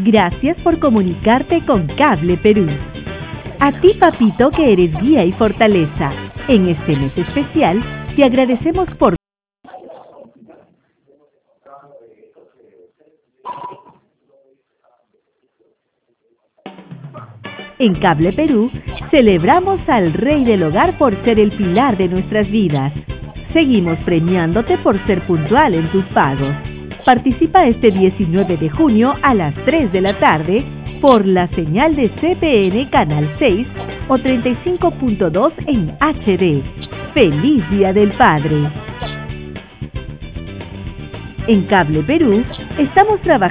Gracias por comunicarte con Cable Perú. A ti, papito, que eres guía y fortaleza. En este mes especial, te agradecemos por... En Cable Perú, celebramos al Rey del Hogar por ser el pilar de nuestras vidas. Seguimos premiándote por ser puntual en tus pagos. Participa este 19 de junio a las 3 de la tarde por la señal de CPN Canal 6 o 35.2 en HD. ¡Feliz Día del Padre! En Cable Perú, estamos trabajando